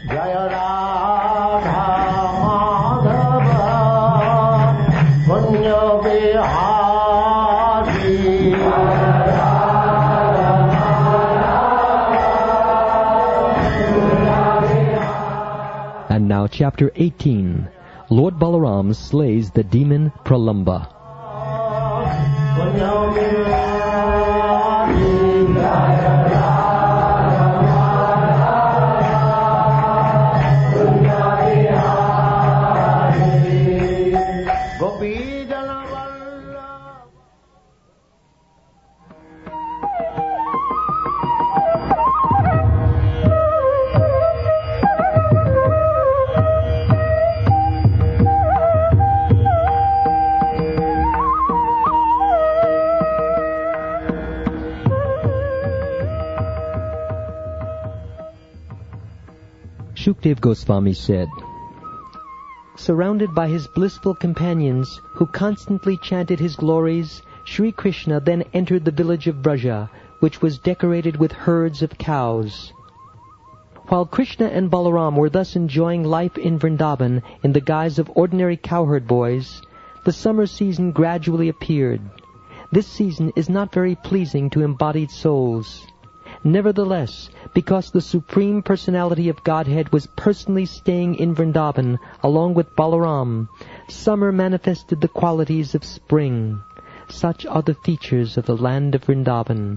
Jaya Radha Madhava Punya Vihari. And now chapter 18. Lord Balaram slays the demon Pralamba. Shukdev Goswami said, surrounded by his blissful companions who constantly chanted his glories, Sri Krishna then entered the village of Braja, which was decorated with herds of cows. While Krishna and Balaram were thus enjoying life in Vrindavan in the guise of ordinary cowherd boys, the summer season gradually appeared. This season is not very pleasing to embodied souls. Nevertheless, because the Supreme Personality of Godhead was personally staying in Vrindavan along with Balaram, summer manifested the qualities of spring. Such are the features of the land of Vrindavan.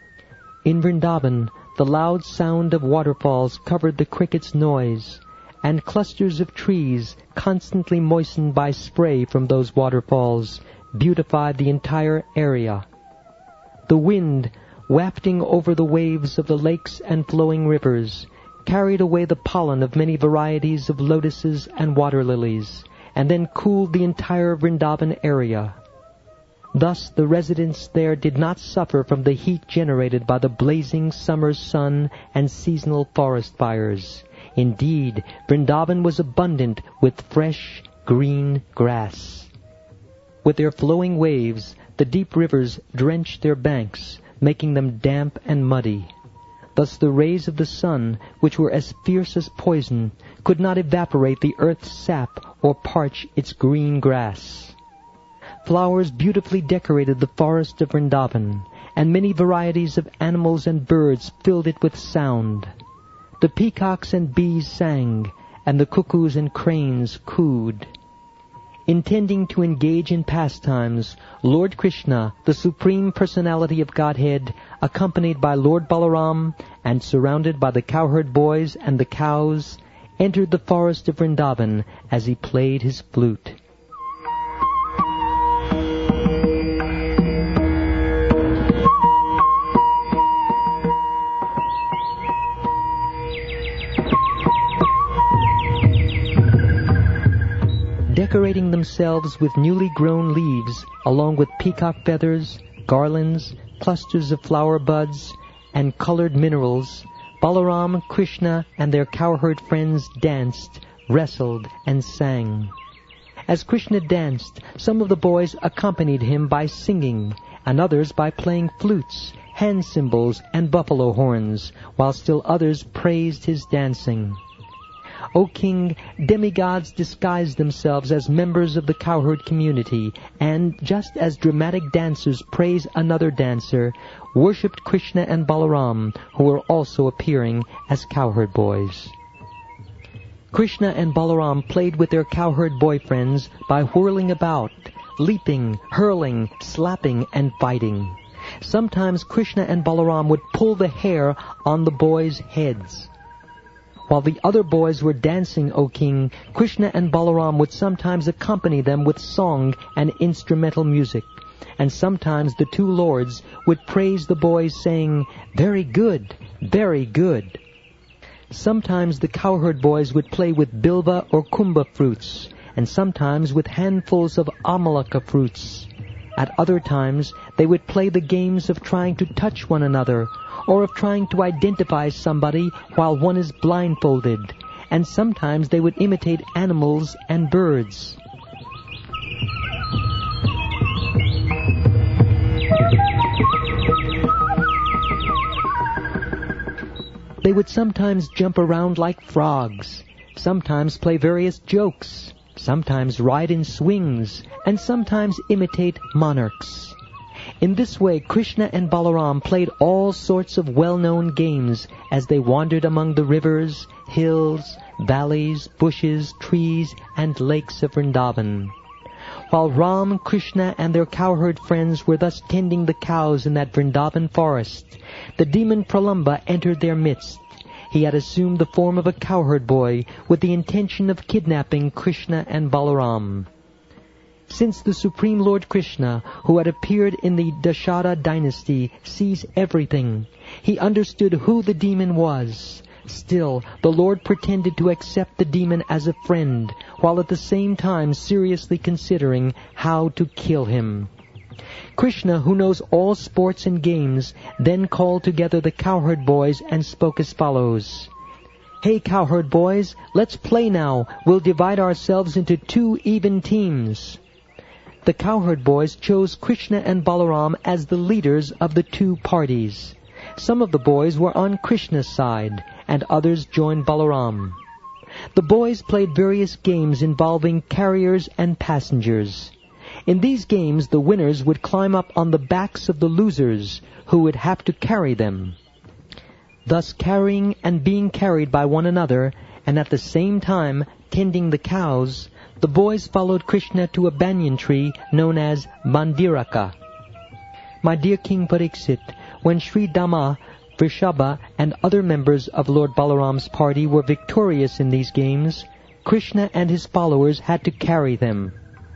In Vrindavan, the loud sound of waterfalls covered the cricket's noise, and clusters of trees, constantly moistened by spray from those waterfalls, beautified the entire area. The wind, wafting over the waves of the lakes and flowing rivers, carried away the pollen of many varieties of lotuses and water lilies, and then cooled the entire Vrindavan area. Thus the residents there did not suffer from the heat generated by the blazing summer sun and seasonal forest fires. Indeed, Vrindavan was abundant with fresh, green grass. With their flowing waves, the deep rivers drenched their banks, making them damp and muddy. Thus the rays of the sun, which were as fierce as poison, could not evaporate the earth's sap or parch its green grass. Flowers beautifully decorated the forest of Vrindavan, and many varieties of animals and birds filled it with sound. The peacocks and bees sang, and the cuckoos and cranes cooed. Intending to engage in pastimes, Lord Krishna, the Supreme Personality of Godhead, accompanied by Lord Balaram and surrounded by the cowherd boys and the cows, entered the forest of Vrindavan as he played his flute. Decorating themselves with newly grown leaves, along with peacock feathers, garlands, clusters of flower buds, and colored minerals, Balaram, Krishna, and their cowherd friends danced, wrestled, and sang. As Krishna danced, some of the boys accompanied him by singing, and others by playing flutes, hand cymbals, and buffalo horns, while still others praised his dancing. O king, demigods disguised themselves as members of the cowherd community, and, just as dramatic dancers praise another dancer, worshipped Krishna and Balaram, who were also appearing as cowherd boys. Krishna and Balaram played with their cowherd boyfriends by whirling about, leaping, hurling, slapping, and fighting. Sometimes Krishna and Balaram would pull the hair on the boys' heads. While the other boys were dancing, O king, Krishna and Balaram would sometimes accompany them with song and instrumental music, and sometimes the two lords would praise the boys, saying, "Very good, very good." Sometimes the cowherd boys would play with bilva or kumbha fruits, and sometimes with handfuls of amalaka fruits. At other times, they would play the games of trying to touch one another, or of trying to identify somebody while one is blindfolded, and sometimes they would imitate animals and birds. They would sometimes jump around like frogs, sometimes play various jokes, sometimes ride in swings, and sometimes imitate monarchs. In this way, Krishna and Balaram played all sorts of well-known games as they wandered among the rivers, hills, valleys, bushes, trees, and lakes of Vrindavan. While Ram, Krishna, and their cowherd friends were thus tending the cows in that Vrindavan forest, the demon Pralamba entered their midst. He had assumed the form of a cowherd boy with the intention of kidnapping Krishna and Balaram. Since the Supreme Lord Krishna, who had appeared in the Dashara dynasty, sees everything, he understood who the demon was. Still, the Lord pretended to accept the demon as a friend, while at the same time seriously considering how to kill him. Krishna, who knows all sports and games, then called together the cowherd boys and spoke as follows. "Hey, cowherd boys, let's play now. We'll divide ourselves into 2 even teams." The cowherd boys chose Krishna and Balaram as the leaders of the 2 parties. Some of the boys were on Krishna's side, and others joined Balaram. The boys played various games involving carriers and passengers. In these games, the winners would climb up on the backs of the losers, who would have to carry them. Thus carrying and being carried by one another, and at the same time tending the cows, the boys followed Krishna to a banyan tree known as Mandiraka. My dear King Pariksit, when Sri Dama, Vrishabha, and other members of Lord Balaram's party were victorious in these games, Krishna and his followers had to carry them.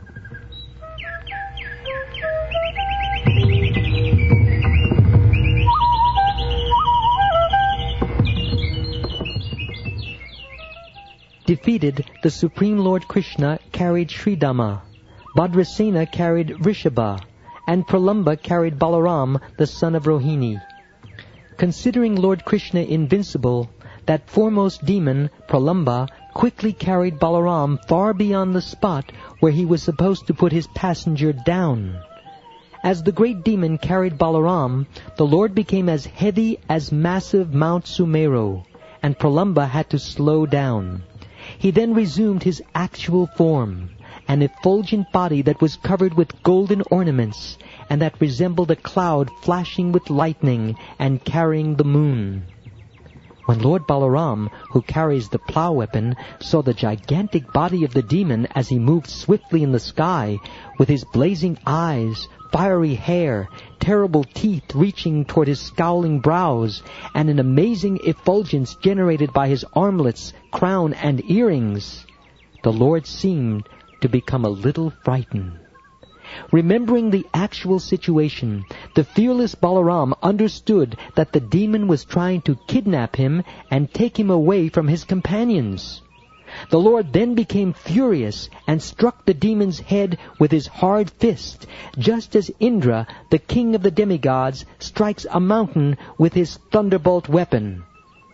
Defeated, the Supreme Lord Krishna carried Sridama, Bhadrasena carried Vrishabha, and Pralamba carried Balaram, the son of Rohini. Considering Lord Krishna invincible, that foremost demon, Pralamba, quickly carried Balaram far beyond the spot where he was supposed to put his passenger down. As the great demon carried Balaram, the Lord became as heavy as massive Mount Sumeru, and Pralamba had to slow down. He then resumed his actual form, an effulgent body that was covered with golden ornaments, and that resembled a cloud flashing with lightning and carrying the moon. When Lord Balaram, who carries the plough weapon, saw the gigantic body of the demon as he moved swiftly in the sky, with his blazing eyes, fiery hair, terrible teeth reaching toward his scowling brows, and an amazing effulgence generated by his armlets, crown, and earrings, the Lord seemed to become a little frightened. Remembering the actual situation, the fearless Balaram understood that the demon was trying to kidnap him and take him away from his companions. The Lord then became furious and struck the demon's head with his hard fist, just as Indra, the king of the demigods, strikes a mountain with his thunderbolt weapon.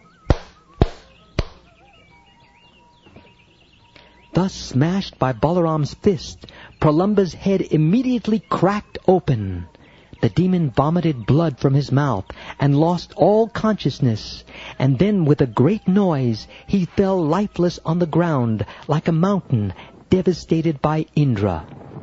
Thus smashed by Balaram's fist, Pralamba's head immediately cracked open. The demon vomited blood from his mouth and lost all consciousness, and then with a great noise he fell lifeless on the ground like a mountain devastated by Indra.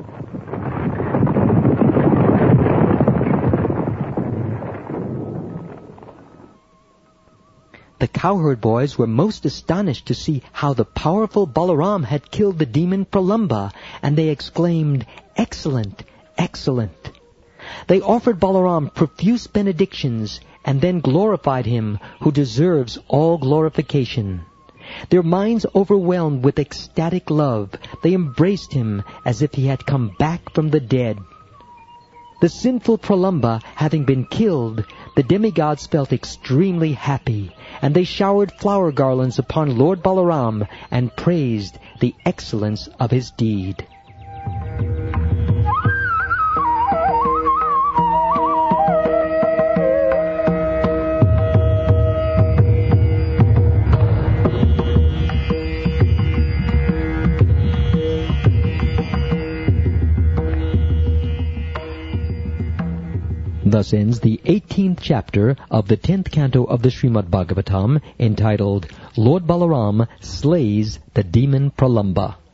The cowherd boys were most astonished to see how the powerful Balaram had killed the demon Pralamba, and they exclaimed, "Excellent! Excellent!" They offered Balaram profuse benedictions, and then glorified him who deserves all glorification. Their minds overwhelmed with ecstatic love, they embraced him as if he had come back from the dead. The sinful Pralamba having been killed, the demigods felt extremely happy, and they showered flower garlands upon Lord Balaram and praised the excellence of his deed. Thus ends the 18th chapter of the 10th canto of the Srimad Bhagavatam, entitled Lord Balaram Slays the Demon Pralamba.